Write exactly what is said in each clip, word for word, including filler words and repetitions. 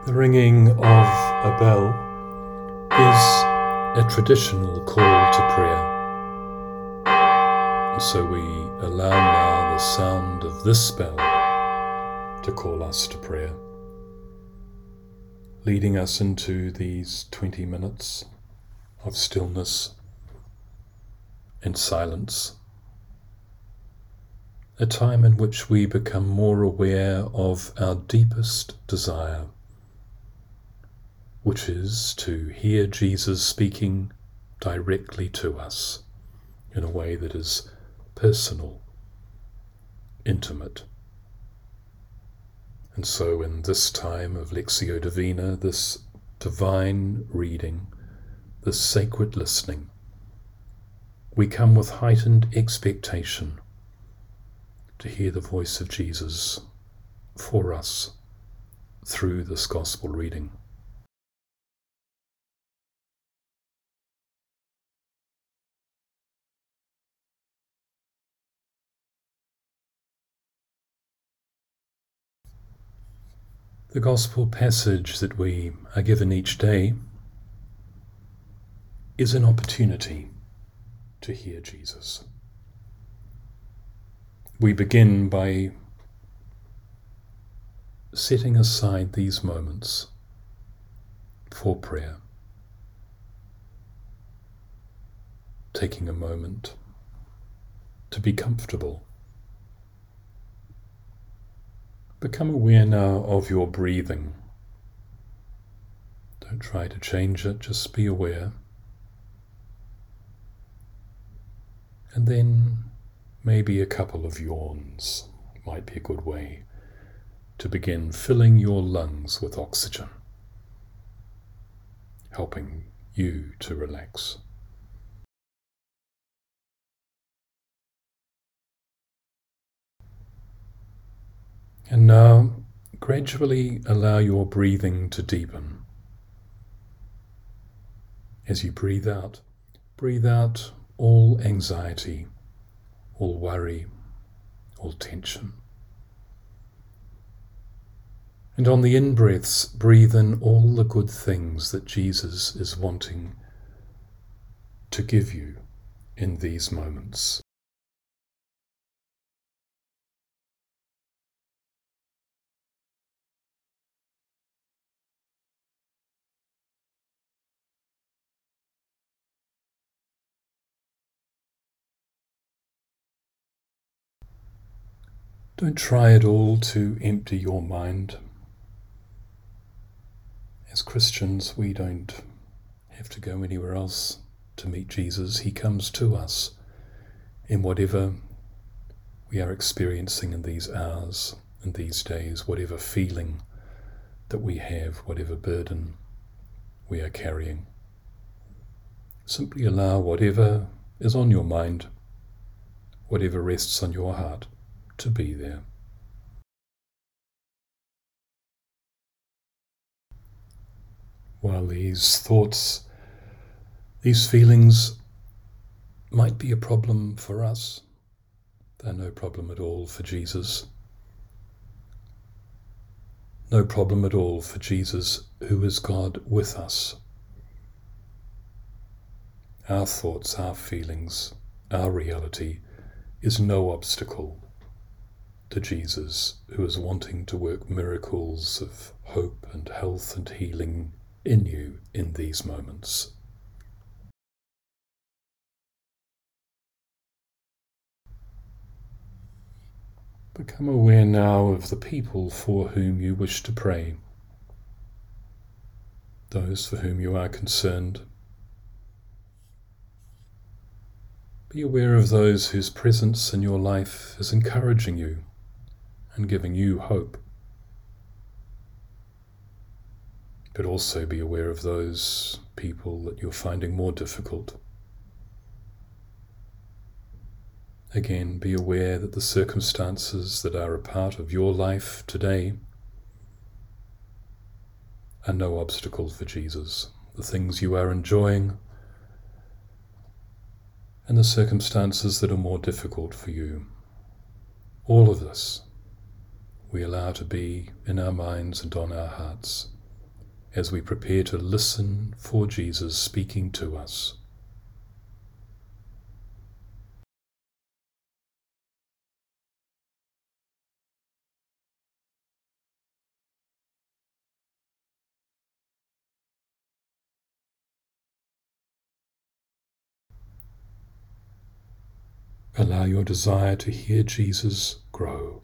The ringing of a bell is a traditional call to prayer. And so we allow now the sound of this bell to call us to prayer, leading us into these twenty minutes of stillness and silence, a time in which we become more aware of our deepest desire, which is to hear Jesus speaking directly to us in a way that is personal, intimate. And so in this time of Lectio Divina, this divine reading, this sacred listening, we come with heightened expectation to hear the voice of Jesus for us through this gospel reading. The gospel passage that we are given each day is an opportunity to hear Jesus. We begin by setting aside these moments for prayer, taking a moment to be comfortable. Become aware now of your breathing. Don't try to change it, just be aware. And then maybe a couple of yawns might be a good way to begin filling your lungs with oxygen, helping you to relax. And now, gradually allow your breathing to deepen. As you breathe out, breathe out all anxiety, all worry, all tension. And on the in-breaths, breathe in all the good things that Jesus is wanting to give you in these moments. Don't try at all to empty your mind. As Christians, we don't have to go anywhere else to meet Jesus. He comes to us in whatever we are experiencing in these hours and these days, whatever feeling that we have, whatever burden we are carrying. Simply allow whatever is on your mind, whatever rests on your heart, to be there. While these thoughts, these feelings might be a problem for us, they're no problem at all for Jesus. No problem at all for Jesus, who is God with us. Our thoughts, our feelings, our reality is no obstacle to Jesus, who is wanting to work miracles of hope and health and healing in you in these moments. Become aware now of the people for whom you wish to pray, those for whom you are concerned. Be aware of those whose presence in your life is encouraging you and giving you hope. But also be aware of those people that you're finding more difficult. Again, be aware that the circumstances that are a part of your life today are no obstacle for Jesus. The things you are enjoying and the circumstances that are more difficult for you. All of this we allow to be in our minds and on our hearts as we prepare to listen for Jesus speaking to us. Allow your desire to hear Jesus grow.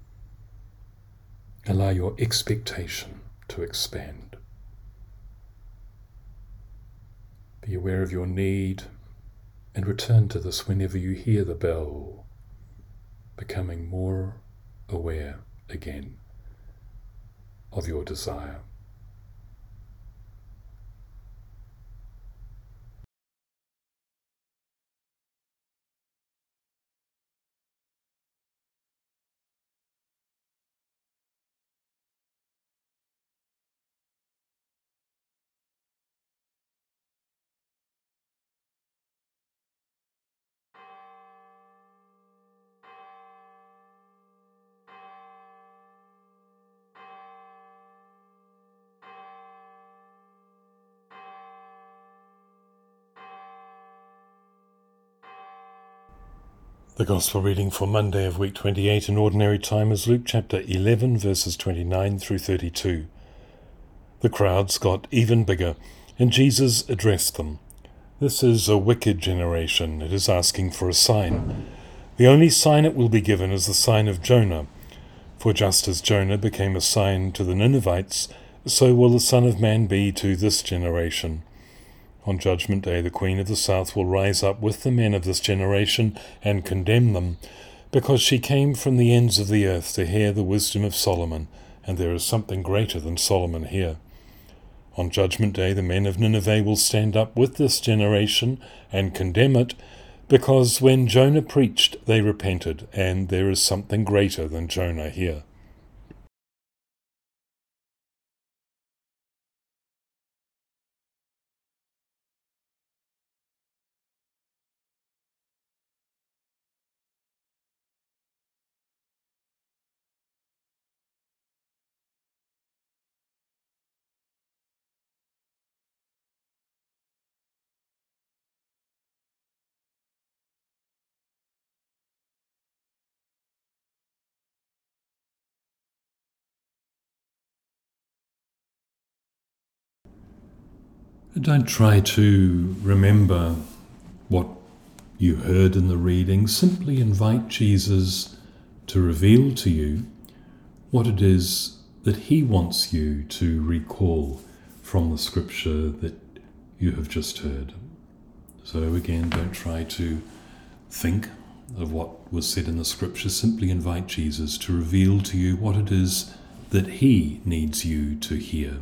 Allow your expectation to expand. Be aware of your need and return to this whenever you hear the bell, becoming more aware again of your desire. The Gospel reading for Monday of week twenty-eight in Ordinary Time is Luke chapter eleven, verses twenty-nine through thirty-two. The crowds got even bigger, and Jesus addressed them. "This is a wicked generation. It is asking for a sign. The only sign it will be given is the sign of Jonah. For just as Jonah became a sign to the Ninevites, so will the Son of Man be to this generation. On Judgment Day, the Queen of the South will rise up with the men of this generation and condemn them, because she came from the ends of the earth to hear the wisdom of Solomon, and there is something greater than Solomon here. On Judgment Day, the men of Nineveh will stand up with this generation and condemn it, because when Jonah preached, they repented, and there is something greater than Jonah here." Don't try to remember what you heard in the reading. Simply invite Jesus to reveal to you what it is that he wants you to recall from the scripture that you have just heard. So again, don't try to think of what was said in the scripture. Simply invite Jesus to reveal to you what it is that he needs you to hear.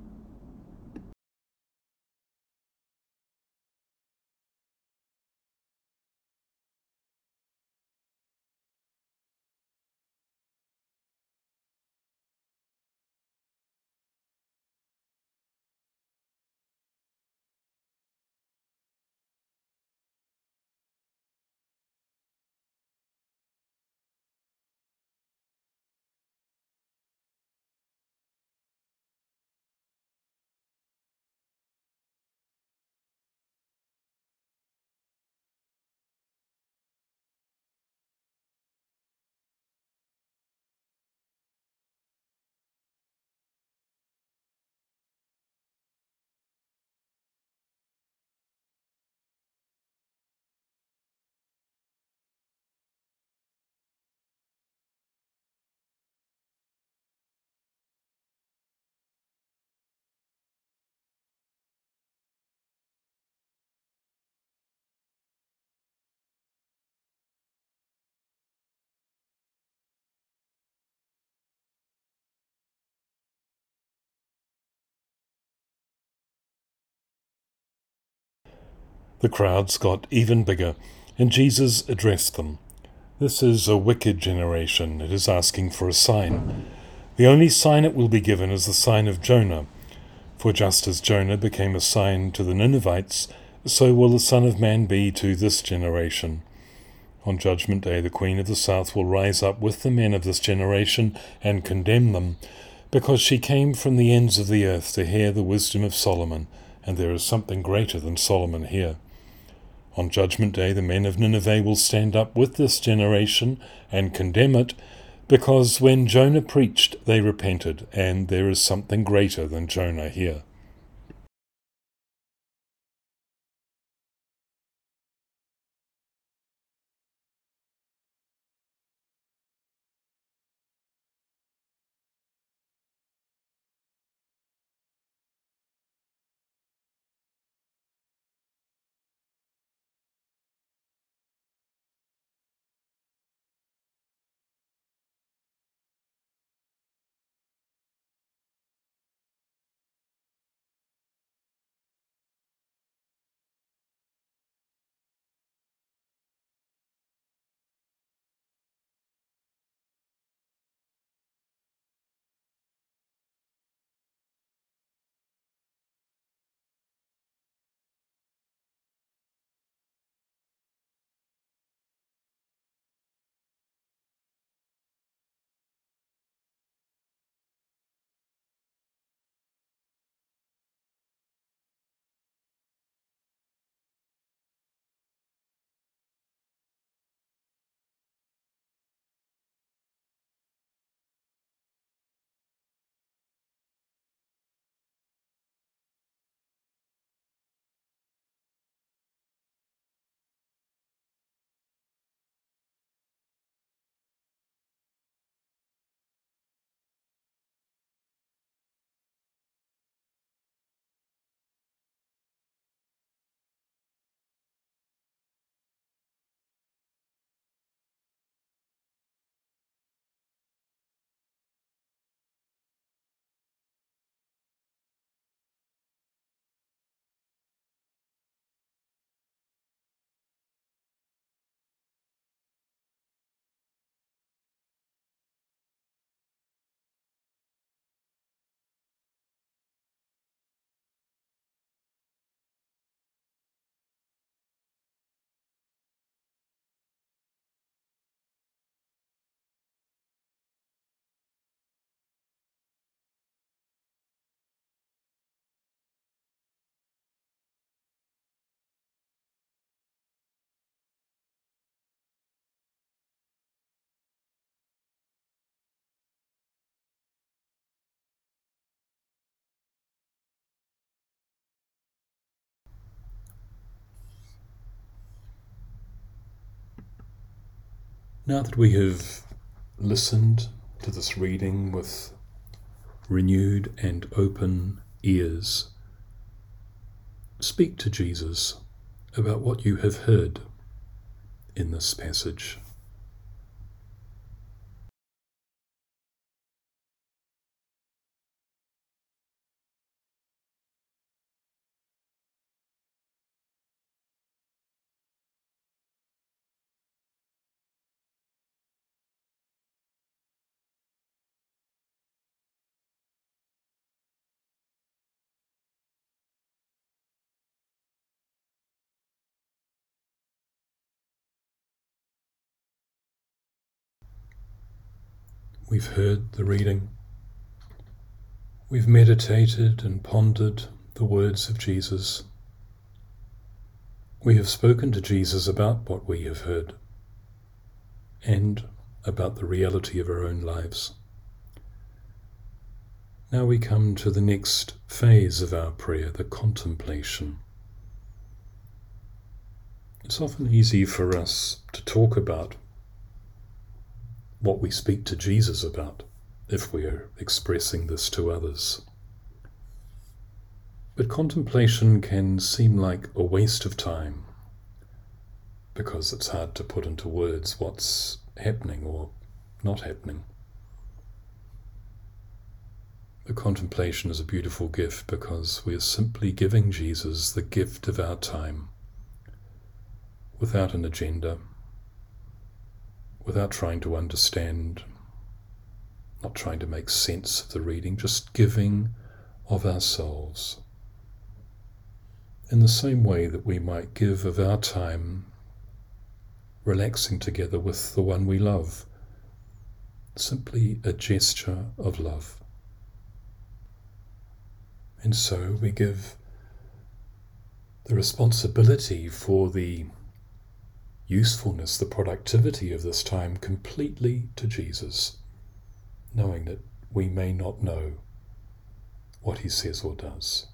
The crowds got even bigger, and Jesus addressed them. "This is a wicked generation. It is asking for a sign. The only sign it will be given is the sign of Jonah. For just as Jonah became a sign to the Ninevites, so will the Son of Man be to this generation. On Judgment Day, the Queen of the South will rise up with the men of this generation and condemn them, because she came from the ends of the earth to hear the wisdom of Solomon, and there is something greater than Solomon here. On Judgment Day, the men of Nineveh will stand up with this generation and condemn it, because when Jonah preached, they repented, and there is something greater than Jonah here. Now that we have listened to this reading with renewed and open ears, speak to Jesus about what you have heard in this passage. We've heard the reading. We've meditated and pondered the words of Jesus. We have spoken to Jesus about what we have heard and about the reality of our own lives. Now we come to the next phase of our prayer, the contemplation. It's often easy for us to talk about what we speak to Jesus about if we are expressing this to others. But contemplation can seem like a waste of time because it's hard to put into words what's happening or not happening. The contemplation is a beautiful gift because we are simply giving Jesus the gift of our time without an agenda, without trying to understand, not trying to make sense of the reading, just giving of ourselves. In the same way that we might give of our time relaxing together with the one we love, simply a gesture of love. And so we give the responsibility for the usefulness, the productivity of this time completely to Jesus, knowing that we may not know what he says or does.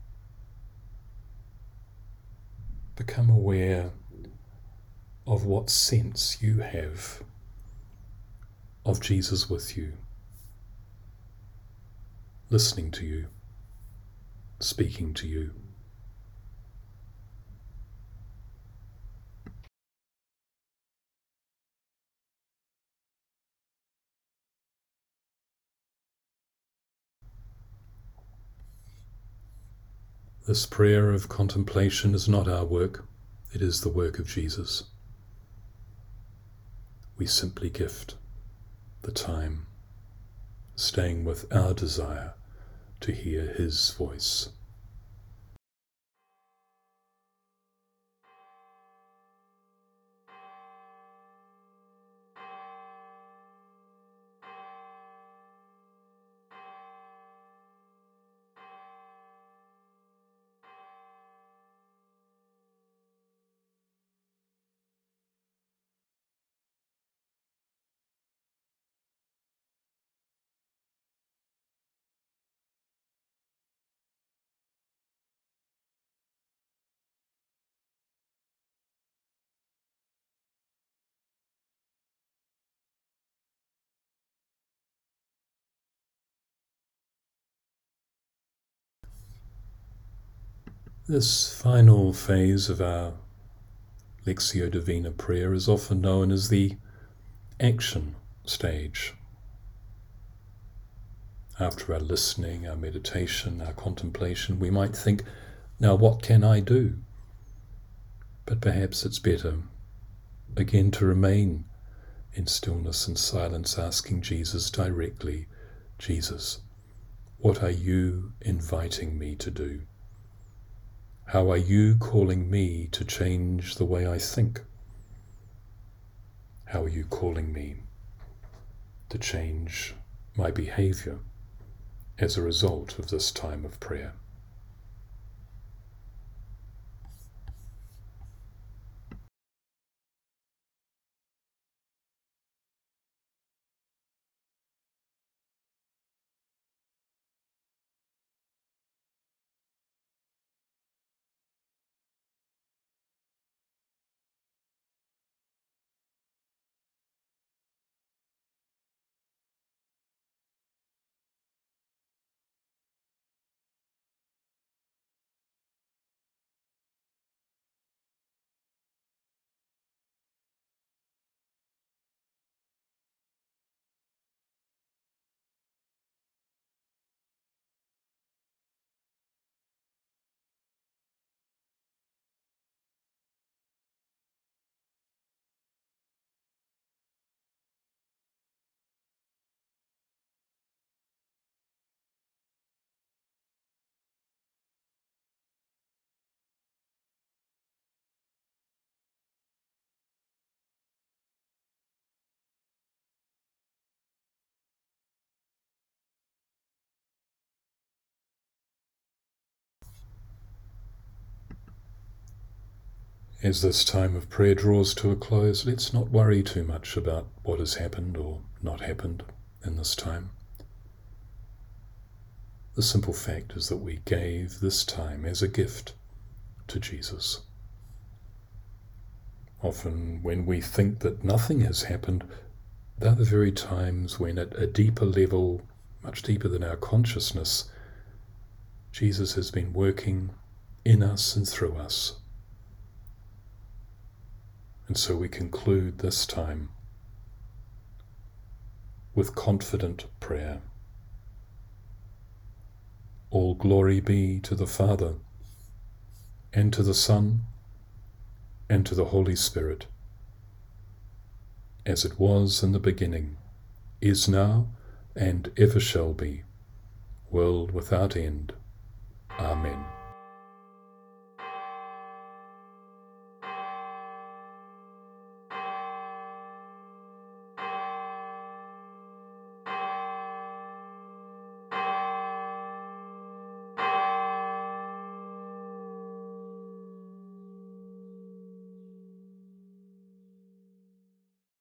Become aware of what sense you have of Jesus with you, listening to you, speaking to you. This prayer of contemplation is not our work, it is the work of Jesus. We simply gift the time, staying with our desire to hear his voice. This final phase of our Lectio Divina prayer is often known as the action stage. After our listening, our meditation, our contemplation, we might think, now what can I do? But perhaps it's better, again, to remain in stillness and silence, asking Jesus directly, Jesus, what are you inviting me to do? How are you calling me to change the way I think? How are you calling me to change my behavior as a result of this time of prayer? As this time of prayer draws to a close, let's not worry too much about what has happened or not happened in this time. The simple fact is that we gave this time as a gift to Jesus. Often when we think that nothing has happened, they're the very times when at a deeper level, much deeper than our consciousness, Jesus has been working in us and through us. And so we conclude this time with confident prayer. All glory be to the Father, and to the Son, and to the Holy Spirit, as it was in the beginning, is now, and ever shall be, world without end. Amen.